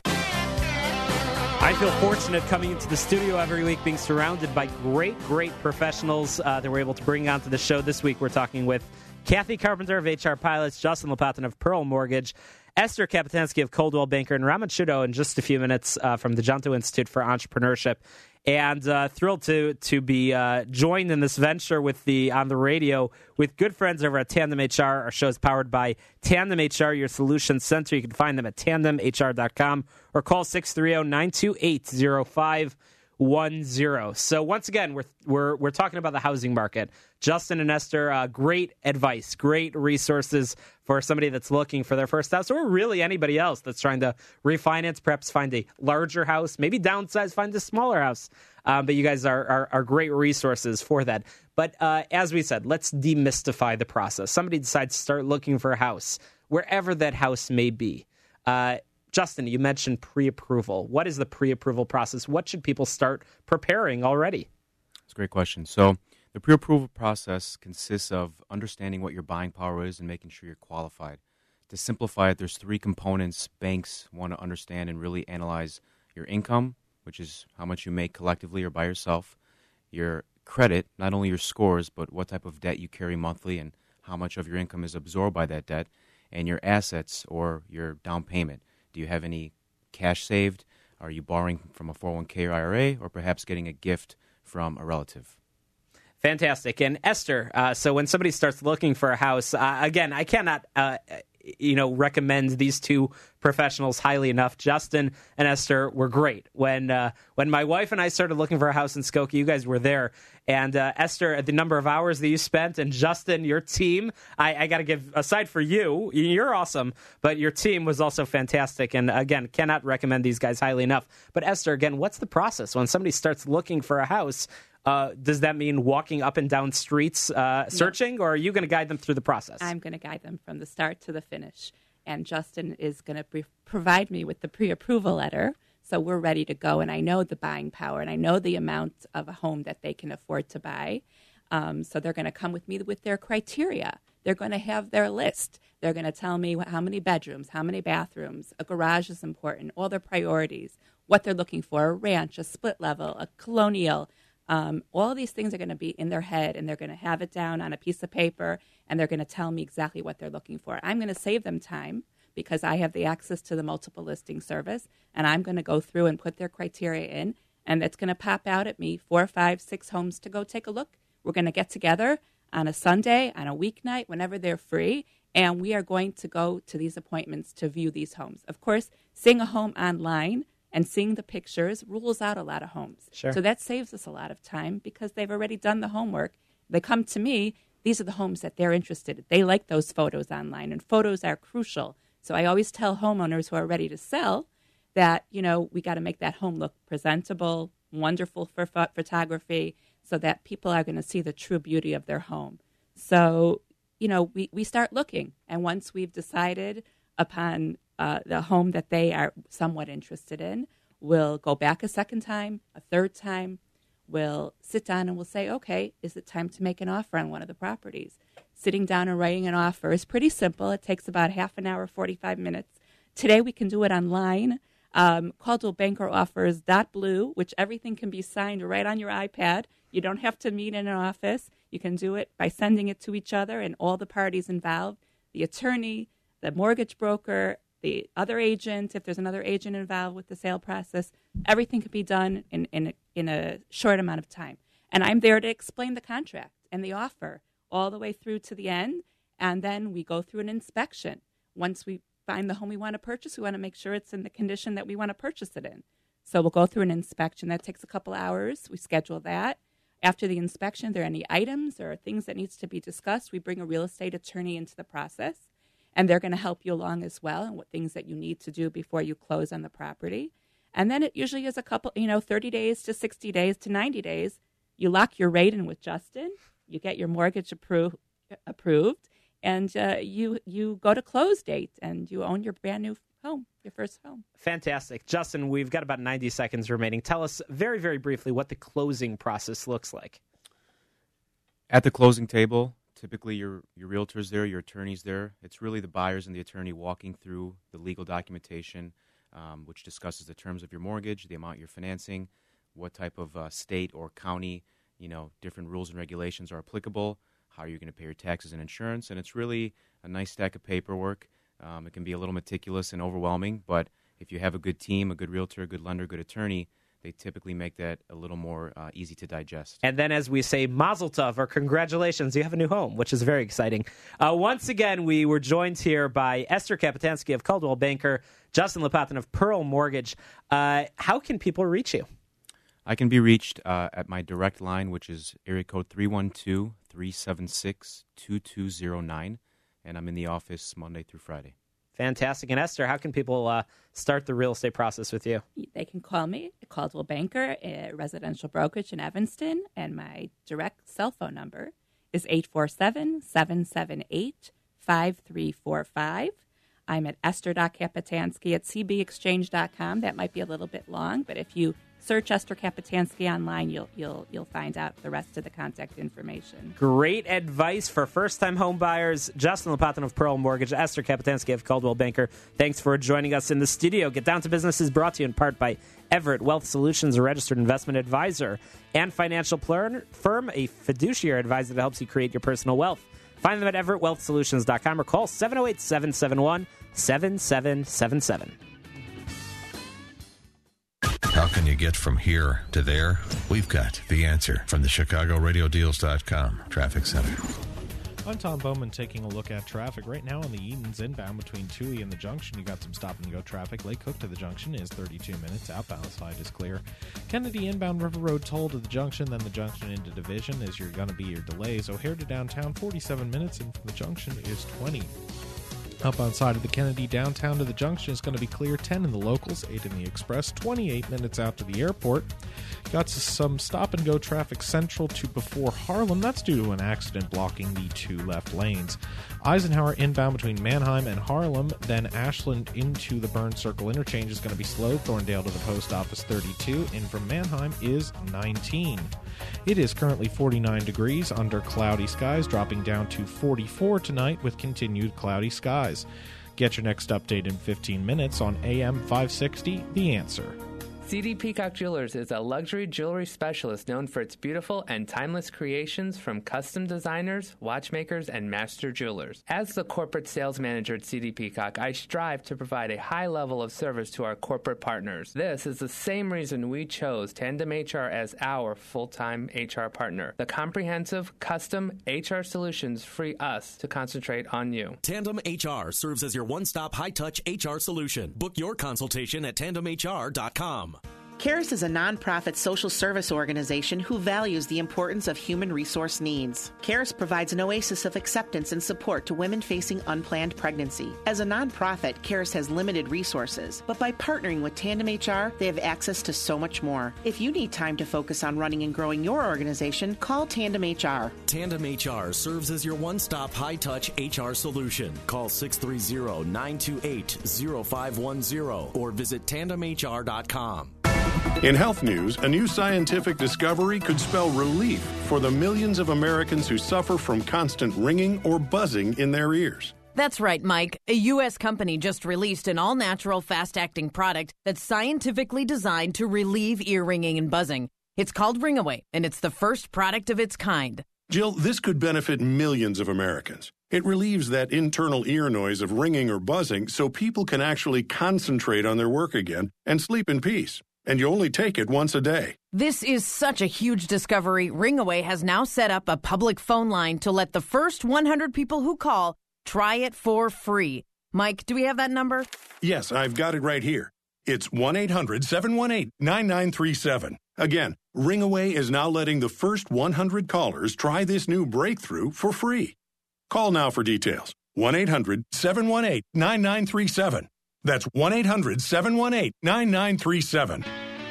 I feel fortunate coming into the studio every week, being surrounded by great, great professionals uh, that we're able to bring onto the show. This week, we're talking with Kathy Carpenter of H R Pilots, Justin Lopatin of Pearl Mortgage, Esther Kapitansky of Coldwell Banker, and Raman Shudo in just a few minutes uh, from the Junto Institute for Entrepreneurship. And uh, thrilled to to be uh, joined in this venture with the on the radio with good friends over at Tandem H R. Our show is powered by Tandem H R, your solution center. You can find them at tandem h r dot com or call six three zero, nine two eight, zero five one zero. So once again, we're we're we're talking about the housing market. Justin and Esther, uh, great advice, great resources for somebody that's looking for their first house, or really anybody else that's trying to refinance, perhaps find a larger house, maybe downsize, find a smaller house. Um, but you guys are, are are great resources for that. But uh, as we said, let's demystify the process. Somebody decides to start looking for a house, wherever that house may be. Uh, Justin, you mentioned pre-approval. What is the pre-approval process? What should people start preparing already? That's a great question. So the pre-approval process consists of understanding what your buying power is and making sure you're qualified. To simplify it, there's three components banks want to understand and really analyze: your income, which is how much you make collectively or by yourself; your credit, not only your scores, but what type of debt you carry monthly and how much of your income is absorbed by that debt; and your assets or your down payment. Do you have any cash saved? Are you borrowing from a four oh one k or I R A, or perhaps getting a gift from a relative? Fantastic. And Esther, uh, so when somebody starts looking for a house, uh, again, I cannot uh, you know, recommend these two professionals highly enough. Justin and Esther were great. When uh, when my wife and I started looking for a house in Skokie, you guys were there. And uh, Esther, the number of hours that you spent, and Justin, your team, I, I got to give, aside for you, you're awesome, but your team was also fantastic. And again, cannot recommend these guys highly enough. But Esther, again, what's the process when somebody starts looking for a house? Uh, does that mean walking up and down streets uh, searching, no. or are you going to guide them through the process? I'm going to guide them from the start to the finish. And Justin is going to pre- provide me with the pre-approval letter, so we're ready to go. And I know the buying power, and I know the amount of a home that they can afford to buy. Um, so they're going to come with me with their criteria. They're going to have their list. They're going to tell me how many bedrooms, how many bathrooms, a garage is important, all their priorities, what they're looking for, a ranch, a split level, a colonial. Um, all these things are going to be in their head, and they're going to have it down on a piece of paper, and they're going to tell me exactly what they're looking for. I'm going to save them time because I have the access to the multiple listing service, and I'm going to go through and put their criteria in, and it's going to pop out at me four, five, six homes to go take a look. We're going to get together on a Sunday, on a weeknight, whenever they're free, and we are going to go to these appointments to view these homes. Of course, seeing a home online and seeing the pictures rules out a lot of homes. Sure. So that saves us a lot of time because they've already done the homework. They come to me. These are the homes that they're interested in. They like those photos online, and photos are crucial. So I always tell homeowners who are ready to sell that, you know, we got to make that home look presentable, wonderful for ph- photography, so that people are going to see the true beauty of their home. So, you know, we, we start looking. And once we've decided upon Uh, the home that they are somewhat interested in, we'll go back a second time, a third time. will sit down and we'll say, okay, is it time to make an offer on one of the properties? Sitting down and writing an offer is pretty simple. It takes about half an hour, forty-five minutes. Today we can do it online. Um, Caldwell Banker offers .blue, which everything can be signed right on your iPad. You don't have to meet in an office. You can do it by sending it to each other and all the parties involved, the attorney, the mortgage broker, the other agent, if there's another agent involved with the sale process. Everything can be done in, in, a, in a short amount of time. And I'm there to explain the contract and the offer all the way through to the end. And then we go through an inspection. Once we find the home we want to purchase, we want to make sure it's in the condition that we want to purchase it in. So we'll go through an inspection. That takes a couple hours. We schedule that. After the inspection, if there are any items or things that needs to be discussed, we bring a real estate attorney into the process, and they're going to help you along as well and what things that you need to do before you close on the property. And then it usually is a couple, you know, thirty days to sixty days to ninety days. You lock your rate in with Justin. You get your mortgage appro- approved. And uh, you you go to close date, and you own your brand new home, your first home. Fantastic. Justin, we've got about ninety seconds remaining. Tell us very, very briefly what the closing process looks like. At the closing table, typically your, your realtor's there, your attorney's there. It's really the buyers and the attorney walking through the legal documentation, um, which discusses the terms of your mortgage, the amount you're financing, what type of uh, state or county, you know, different rules and regulations are applicable, how you're going to pay your taxes and insurance, and it's really a nice stack of paperwork. Um, it can be a little meticulous and overwhelming, but if you have a good team, a good realtor, a good lender, a good attorney, they typically make that a little more uh, easy to digest. And then as we say, mazel tov, or congratulations, you have a new home, which is very exciting. Uh, once again, we were joined here by Esther Kapitansky of Caldwell Banker, Justin Lopatin of Pearl Mortgage. Uh, how can people reach you? I can be reached uh, at my direct line, which is area code three one two, three seven six, two two zero nine, and I'm in the office Monday through Friday. Fantastic. And Esther, how can people uh, start the real estate process with you? They can call me at Caldwell Banker, a residential brokerage in Evanston, and my direct cell phone number is eight four seven, seven seven eight, five three four five. I'm at esther dot kapitansky at c b exchange dot com. That might be a little bit long, but if you search Esther Kapitansky online, you'll you'll you'll find out the rest of the contact information. Great advice for first-time home buyers. Justin Lopatin of Pearl Mortgage, Esther Kapitansky of Caldwell Banker. Thanks for joining us in the studio. Get Down to Business is brought to you in part by Everett Wealth Solutions, a registered investment advisor and financial firm, a fiduciary advisor that helps you create your personal wealth. Find them at everett wealth solutions dot com or call seven oh eight, seven seven one, seven seven seven seven. How can you get from here to there? We've got the answer from the Chicago Radio Deals dot com Traffic Center. I'm Tom Bowman taking a look at traffic. Right now on the Edens inbound between Toohey and the Junction, you got some stop-and-go traffic. Lake Cook to the Junction is thirty-two minutes. Outbound side is clear. Kennedy inbound River Road toll to the Junction, then the Junction into Division is you're going to be your delays. O'Hare to downtown, forty-seven minutes, and from the Junction is twenty. Outbound side of the Kennedy downtown to the Junction is going to be clear, ten in the locals, eight in the express, twenty-eight minutes out to the airport. Got some stop-and-go traffic central to before Harlem. That's due to an accident blocking the two left lanes. Eisenhower inbound between Manheim and Harlem, then Ashland into the Burn Circle interchange is going to be slowed. Thorndale to the post office, thirty-two. In from Manheim is nineteen. It is currently forty-nine degrees under cloudy skies, dropping down to forty-four tonight with continued cloudy skies. Get your next update in fifteen minutes on A M five sixty, The Answer. C D Peacock Jewelers is a luxury jewelry specialist known for its beautiful and timeless creations from custom designers, watchmakers, and master jewelers. As the corporate sales manager at C D Peacock, I strive to provide a high level of service to our corporate partners. This is the same reason we chose Tandem H R as our full-time H R partner. The comprehensive, custom H R solutions free us to concentrate on you. Tandem H R serves as your one-stop high-touch H R solution. Book your consultation at tandem h r dot com. CARES is a nonprofit social service organization who values the importance of human resource needs. CARES provides an oasis of acceptance and support to women facing unplanned pregnancy. As a nonprofit, CARES has limited resources, but by partnering with Tandem H R, they have access to so much more. If you need time to focus on running and growing your organization, call Tandem H R. Tandem H R serves as your one-stop high-touch H R solution. Call six three zero, nine two eight, zero five one zero or visit tandem h r dot com. In health news, a new scientific discovery could spell relief for the millions of Americans who suffer from constant ringing or buzzing in their ears. That's right, Mike. A U S company just released an all-natural, fast-acting product that's scientifically designed to relieve ear ringing and buzzing. It's called Ringaway, and it's the first product of its kind. Jill, this could benefit millions of Americans. It relieves that internal ear noise of ringing or buzzing so people can actually concentrate on their work again and sleep in peace. And you only take it once a day. This is such a huge discovery. Ringaway has now set up a public phone line to let the first one hundred people who call try it for free. Mike, do we have that number? Yes, I've got it right here. It's one eight hundred seven one eight nine nine three seven. Again, Ringaway is now letting the first one hundred callers try this new breakthrough for free. Call now for details. one eight hundred seven one eight nine nine three seven. That's one eight hundred seven one eight nine nine three seven.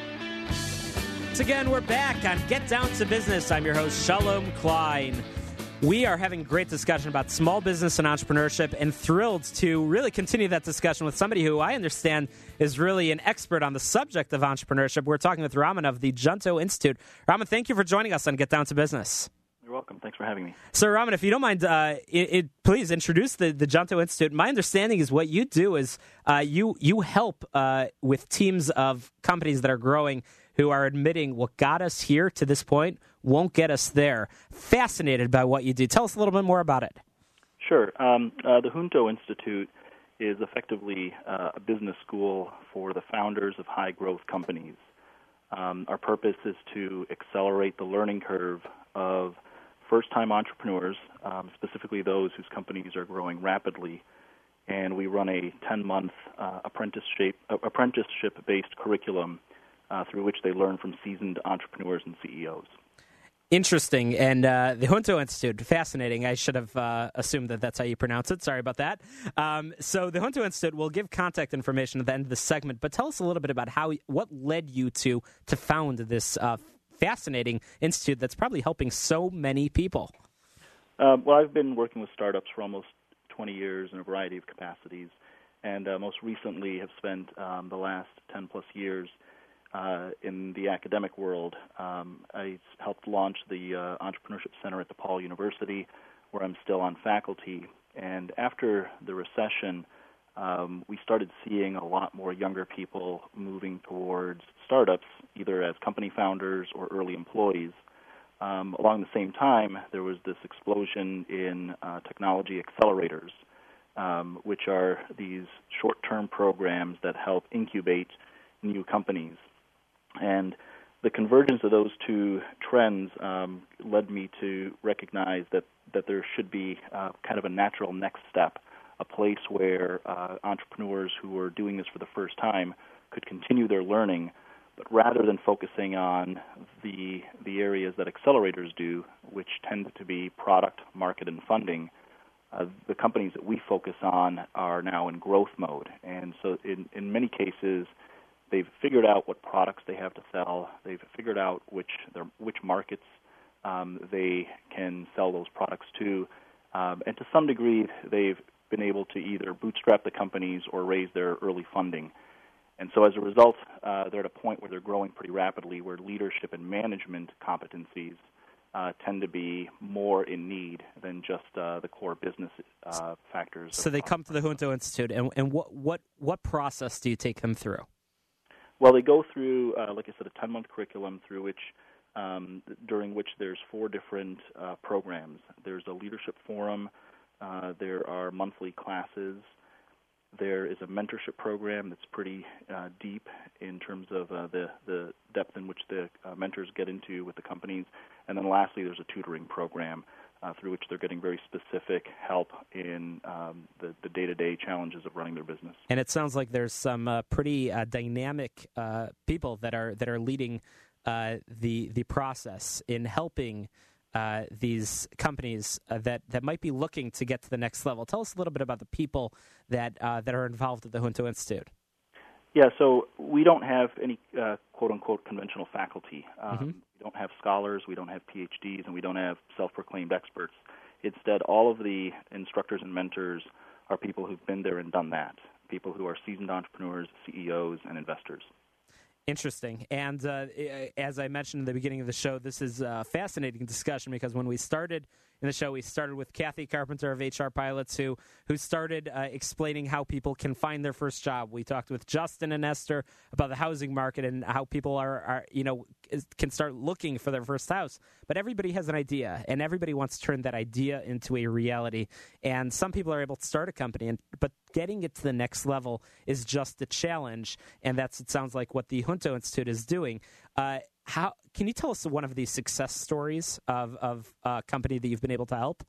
Once again, we're back on Get Down to Business. I'm your host, Shalom Klein. We are having a great discussion about small business and entrepreneurship, and thrilled to really continue that discussion with somebody who I understand is really an expert on the subject of entrepreneurship. We're talking with Raman of the Junto Institute. Raman, thank you for joining us on Get Down to Business. You're welcome. Thanks for having me. So, Raman, if you don't mind, uh, it, it, please introduce the, the Junto Institute. My understanding is what you do is uh, you, you help uh, with teams of companies that are growing who are admitting what got us here to this point won't get us there. Fascinated by what you do. Tell us a little bit more about it. Sure. Um, uh, the Junto Institute is effectively uh, a business school for the founders of high-growth companies. Um, our purpose is to accelerate the learning curve of first-time entrepreneurs, um, specifically those whose companies are growing rapidly. And we run a ten-month uh, apprenticeship, uh, apprenticeship-based curriculum uh, through which they learn from seasoned entrepreneurs and C E Os. Interesting. And uh, the Junto Institute, fascinating. I should have uh, assumed that that's how you pronounce it. Sorry about that. Um, so the Junto Institute will give contact information at the end of the segment, but tell us a little bit about how what led you to to found this uh, fascinating institute that's probably helping so many people. Uh, well, I've been working with startups for almost twenty years in a variety of capacities, and uh, most recently have spent um, the last ten plus years Uh, in the academic world. Um, I helped launch the uh, Entrepreneurship Center at DePaul University, where I'm still on faculty. And after the recession, um, we started seeing a lot more younger people moving towards startups, either as company founders or early employees. Um, along the same time, there was this explosion in uh, technology accelerators, um, which are these short-term programs that help incubate new companies. And the convergence of those two trends um, led me to recognize that, that there should be uh, kind of a natural next step, a place where uh, entrepreneurs who are doing this for the first time could continue their learning, but rather than focusing on the the areas that accelerators do, which tend to be product, market, and funding, uh, the companies that we focus on are now in growth mode. And so in, in many cases, they've figured out what products they have to sell. They've figured out which their, which markets um, they can sell those products to. Um, and to some degree, they've been able to either bootstrap the companies or raise their early funding. And so as a result, uh, they're at a point where they're growing pretty rapidly, where leadership and management competencies uh, tend to be more in need than just uh, the core business uh, factors. So they come to the Junto Institute, and, and what, what, what process do you take them through? Well, they go through, uh, like I said, a ten-month curriculum through which, um, during which there's four different uh, programs. There's a leadership forum. Uh, there are monthly classes. There is a mentorship program that's pretty uh, deep in terms of uh, the, the depth in which the uh, mentors get into with the companies. And then lastly, there's a tutoring program uh, through which they're getting very specific help in um, the, the day-to-day challenges of running their business. And it sounds like there's some uh, pretty uh, dynamic uh, people that are that are leading uh, the the process in helping uh, these companies uh, that, that might be looking to get to the next level. Tell us a little bit about the people that uh, that are involved at the Junto Institute. Yeah, so we don't have any uh, quote-unquote conventional faculty. Um, mm-hmm. We don't have scholars, we don't have P H Ds, and we don't have self-proclaimed experts. Instead, all of the instructors and mentors are people who've been there and done that, people who are seasoned entrepreneurs, C E Os, and investors. Interesting. And uh, as I mentioned in the beginning of the show, this is a fascinating discussion because when we started in the show, we started with Kathy Carpenter of H R Pilots, who who started uh, explaining how people can find their first job. We talked with Justin and Esther about the housing market and how people are, are you know, can start looking for their first house. But everybody has an idea, and everybody wants to turn that idea into a reality. And some people are able to start a company, and but getting it to the next level is just a challenge, and that's, it sounds like, what the Junto Institute is doing. Uh, how can you tell us one of these success stories of, of a company that you've been able to help?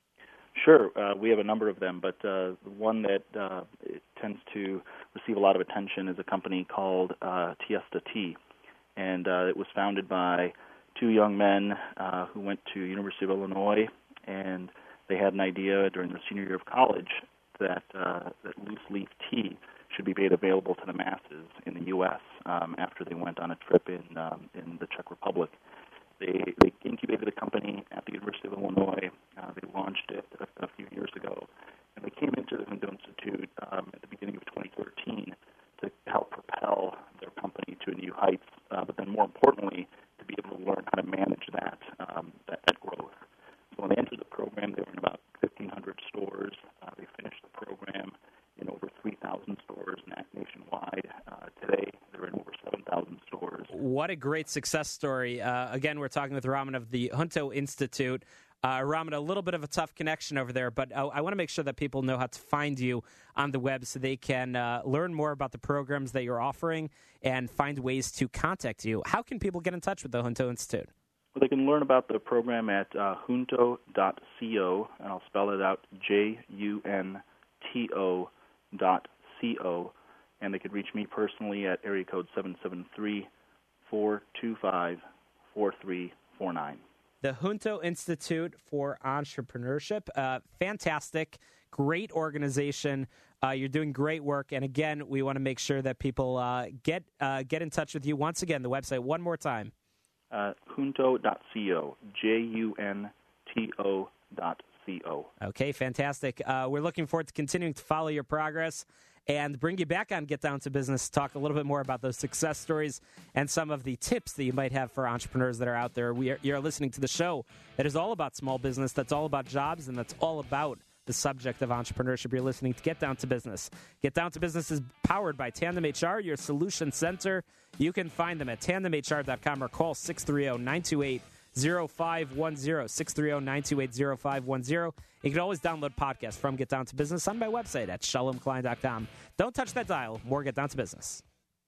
Sure. Uh, we have a number of them, but uh, one that uh, it tends to receive a lot of attention is a company called uh, Tiesta Tea, and uh, it was founded by two young men uh, who went to University of Illinois, and they had an idea during their senior year of college that, uh, that loose-leaf tea should be made available to the masses in the U S um, after they went on a trip in um, in the Czech Republic. They, they incubated a company at the University of Illinois. Uh, they launched it a, a few years ago, and they came into the Junto Institute um, at the beginning of twenty thirteen to help propel their company to new heights, uh, but then more importantly, to be able to learn how to manage that, um, that, that growth. So when they entered the program, they were in about fifteen hundred stores. Uh, they finished the program in over three thousand stores nationwide. Uh, today, they're in over seven thousand stores. What a great success story. Uh, again, we're talking with Raman of the Junto Institute. Uh, Raman, a little bit of a tough connection over there, but uh, I want to make sure that people know how to find you on the web so they can uh, learn more about the programs that you're offering and find ways to contact you. How can people get in touch with the Junto Institute? Well, they can learn about the program at uh, junto dot co, and I'll spell it out, J U N T O dot C O, and they could reach me personally at area code seven seven three, four two five, four three four nine. The Junto Institute for Entrepreneurship, uh, fantastic, great organization. Uh, you're doing great work, and again, we want to make sure that people uh, get uh, get in touch with you. Once again, the website one more time. Uh, junto dot co, J U N T O dot C O. Okay, fantastic. Uh, we're looking forward to continuing to follow your progress and bring you back on Get Down to Business to talk a little bit more about those success stories and some of the tips that you might have for entrepreneurs that are out there. We are, you're listening to the show that is all about small business, that's all about jobs, and that's all about the subject of entrepreneurship. You're listening to Get Down to Business. Get Down to Business is powered by Tandem H R, your solution center. You can find them at tandem h r dot com or call six three zero, nine two eight, zero five one zero, six three zero, nine two eight, zero five one zero. You can always download podcasts from Get Down to Business on my website at shalom klein dot com. Don't touch that dial. More Get Down to Business.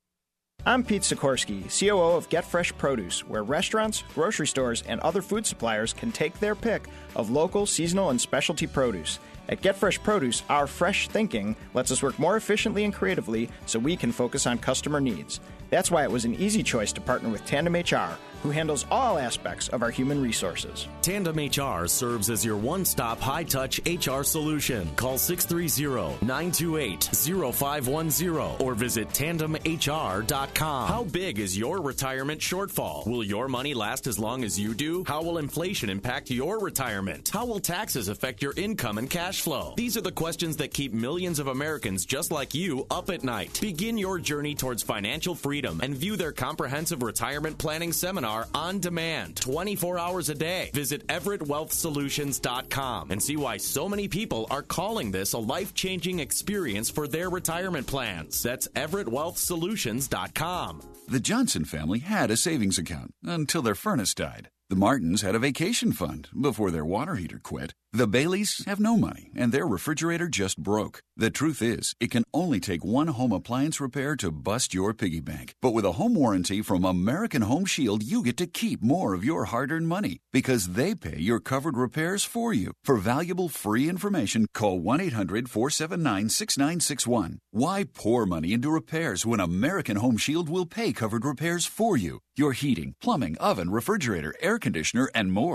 I'm Pete Sikorsky, C O O of Get Fresh Produce, where restaurants, grocery stores, and other food suppliers can take their pick of local, seasonal, and specialty produce. At Get Fresh Produce, our fresh thinking lets us work more efficiently and creatively so we can focus on customer needs. That's why it was an easy choice to partner with Tandem H R, who handles all aspects of our human resources. Tandem H R serves as your one-stop high-touch H R solution. Call six three zero, nine two eight, zero five one zero or visit tandem h r dot com. How big is your retirement shortfall? Will your money last as long as you do? How will inflation impact your retirement? How will taxes affect your income and cash flow? These are the questions that keep millions of Americans just like you up at night. Begin your journey towards financial freedom and view their comprehensive retirement planning seminar on demand, twenty-four hours a day. Visit everett wealth solutions dot com and see why so many people are calling this a life-changing experience for their retirement plans. That's everett wealth solutions dot com. The Johnson family had a savings account until their furnace died. The Martins had a vacation fund before their water heater quit. The Baileys have no money, and their refrigerator just broke. The truth is, it can only take one home appliance repair to bust your piggy bank. But with a home warranty from American Home Shield, you get to keep more of your hard-earned money because they pay your covered repairs for you. For valuable free information, call one eight hundred, four seven nine, six nine six one. Why pour money into repairs when American Home Shield will pay covered repairs for you? Your heating, plumbing, oven, refrigerator, air conditioner, and more.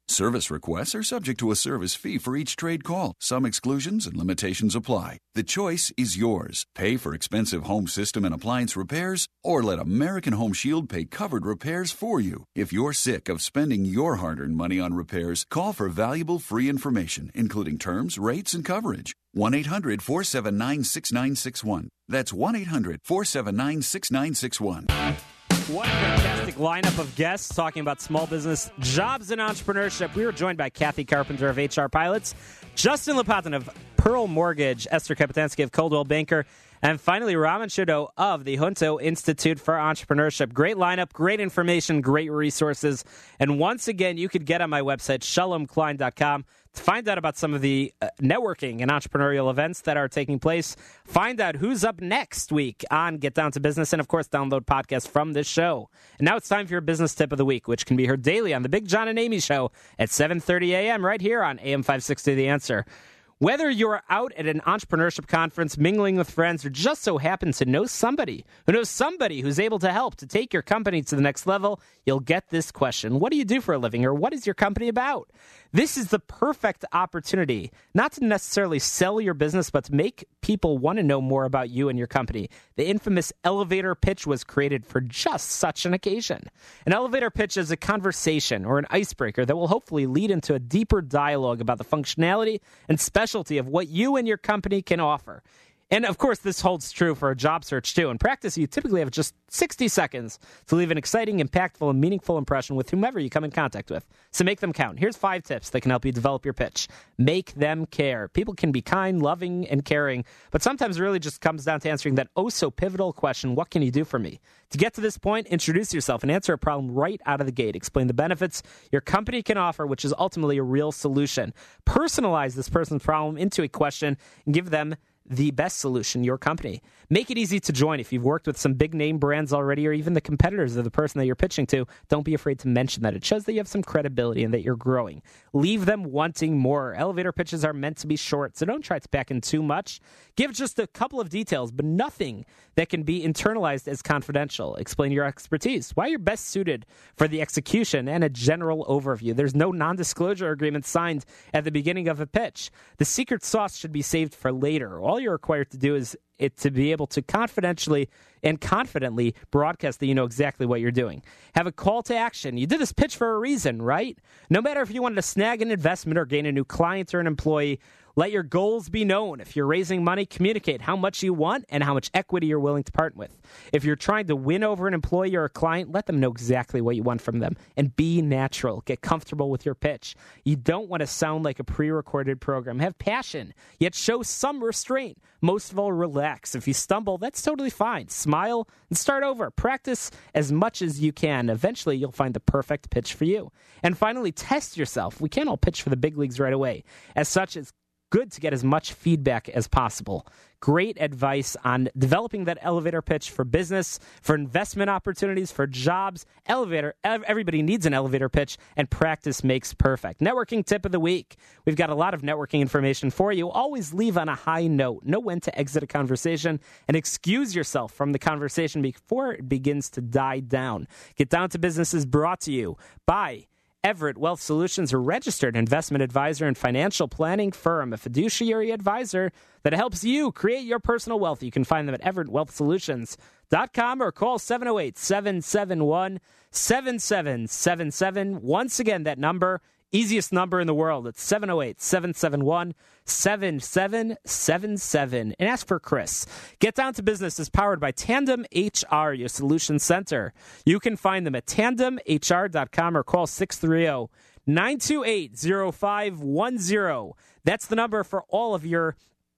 Service requests are subject to a service fee for each trade call. Some exclusions and limitations apply. The choice is yours. Pay for expensive home system and appliance repairs, or let American Home Shield pay covered repairs for you. If you're sick of spending your hard-earned money on repairs, call for valuable free information, including terms, rates, and coverage. one eight hundred four seven nine six nine six one. That's one eight hundred four seven nine six nine six one. What a fantastic lineup of guests talking about small business, jobs, and entrepreneurship. We were joined by Kathy Carpenter of H R Pilots, Justin Lepotin of Pearl Mortgage, Esther Kapitansky of Coldwell Banker, and finally Raman Shudo of the Junto Institute for Entrepreneurship. Great lineup, great information, great resources. And once again, you could get on my website, shalom klein dot com, to find out about some of the uh, networking and entrepreneurial events that are taking place. Find out who's up next week on Get Down to Business, and, of course, download podcasts from this show. And now it's time for your business tip of the week, which can be heard daily on the Big John and Amy Show at seven thirty a.m. right here on A M five sixty The Answer. Whether you're out at an entrepreneurship conference, mingling with friends, or just so happen to know somebody who knows somebody who's able to help to take your company to the next level, you'll get this question. What do you do for a living, or what is your company about? This is the perfect opportunity, not to necessarily sell your business, but to make people want to know more about you and your company. The infamous elevator pitch was created for just such an occasion. An elevator pitch is a conversation or an icebreaker that will hopefully lead into a deeper dialogue about the functionality and specialty of what you and your company can offer. And, of course, this holds true for a job search, too. In practice, you typically have just sixty seconds to leave an exciting, impactful, and meaningful impression with whomever you come in contact with. So make them count. Here's five tips that can help you develop your pitch. Make them care. People can be kind, loving, and caring, but sometimes it really just comes down to answering that oh-so-pivotal question, what can you do for me? To get to this point, introduce yourself and answer a problem right out of the gate. Explain the benefits your company can offer, which is ultimately a real solution. Personalize this person's problem into a question and give them the best solution, your company. Make it easy to join. If you've worked with some big name brands already, or even the competitors of the person that you're pitching to, don't be afraid to mention that. It shows that you have some credibility and that you're growing. Leave them wanting more. Elevator pitches are meant to be short, so don't try to pack in too much. Give just a couple of details, but nothing that can be internalized as confidential. Explain your expertise, why you're best suited for the execution, and a general overview. There's no non-disclosure agreement signed at the beginning of a pitch. The secret sauce should be saved for later. All you're required to do is it to be able to confidentially and confidently broadcast that you know exactly what you're doing. Have a call to action. You did this pitch for a reason, right? No matter if you wanted to snag an investment or gain a new client or an employee, let your goals be known. If you're raising money, communicate how much you want and how much equity you're willing to part with. If you're trying to win over an employee or a client, let them know exactly what you want from them. And be natural. Get comfortable with your pitch. You don't want to sound like a pre-recorded program. Have passion, yet show some restraint. Most of all, relax. If you stumble, that's totally fine. Smile and start over. Practice as much as you can. Eventually, you'll find the perfect pitch for you. And finally, test yourself. We can't all pitch for the big leagues right away. As such, it's good to get as much feedback as possible. Great advice on developing that elevator pitch for business, for investment opportunities, for jobs. Elevator, everybody needs an elevator pitch, and practice makes perfect. Networking tip of the week. We've got a lot of networking information for you. Always leave on a high note. Know when to exit a conversation and excuse yourself from the conversation before it begins to die down. Get Down to Business is brought to you by Everett Wealth Solutions, a registered investment advisor and financial planning firm, a fiduciary advisor that helps you create your personal wealth. You can find them at everett wealth solutions dot com or call seven oh eight, seven seven one, seven seven seven seven. Once again, that number, easiest number in the world, it's seven oh eight, seven seven one, seven seven seven seven. And ask for Chris. Get Down to Business is powered by Tandem H R, your solution center. You can find them at tandem h r dot com or call six three zero, nine two eight, zero five one zero. That's the number for all of your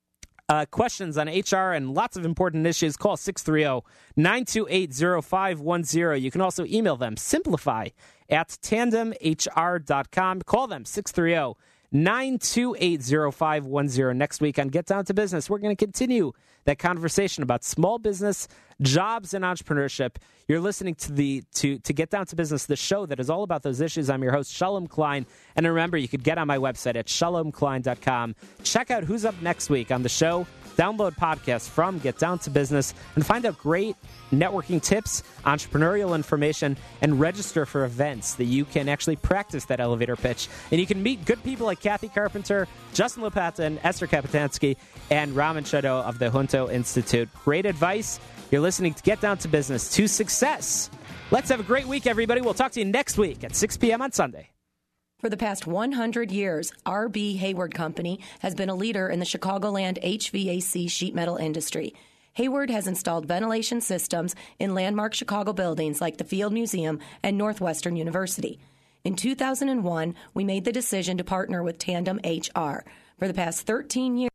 Uh, questions on H R and lots of important issues. Call six three zero, nine two eight, zero five one zero. You can also email them, simplify at tandem h r dot com. Call them, six three zero, nine two eight, zero five one zero. Next week on Get Down to Business, we're going to continue that conversation about small business, jobs, and entrepreneurship. You're listening to the to to Get Down to Business, the show that is all about those issues. I'm your host, Shalom Klein. And remember, you could get on my website at shalom klein dot com. Check out who's up next week on the show. Download podcasts from Get Down to Business and find out great networking tips, entrepreneurial information, and register for events that you can actually practice that elevator pitch. And you can meet good people like Kathy Carpenter, Justin Lopatan, Esther Kapitansky, and Raman Shadow of the Junto Institute. Great advice. You're listening to Get Down to Business to Success. Let's have a great week, everybody. We'll talk to you next week at six p.m. on Sunday. For the past one hundred years, R B. Hayward Company has been a leader in the Chicagoland H V A C sheet metal industry. Hayward has installed ventilation systems in landmark Chicago buildings like the Field Museum and Northwestern University. In two thousand one, we made the decision to partner with Tandem H R. For the past thirteen years,